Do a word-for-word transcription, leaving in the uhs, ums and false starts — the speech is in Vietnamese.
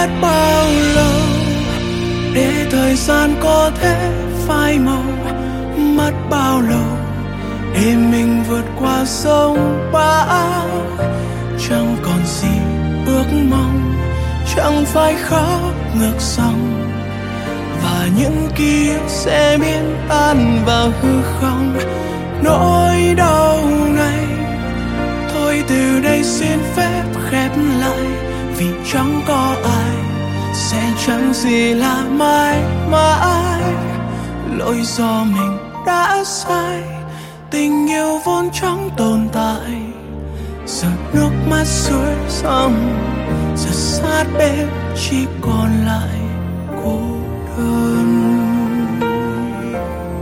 mất bao lâu để thời gian có thể phai màu, mất bao lâu để mình vượt qua sông bão. Chẳng còn gì ước mong, chẳng phải khóc ngược dòng, và những ký ức sẽ biến tan vào hư không. Nỗi đau này thôi từ đây xin phép khép lại, vì chẳng có ai sẽ chẳng gì là mãi mãi. Lỗi do mình đã sai, tình yêu vốn chẳng tồn tại. Giờ nước mắt suối dòng, giờ sát bên chỉ còn lại cô.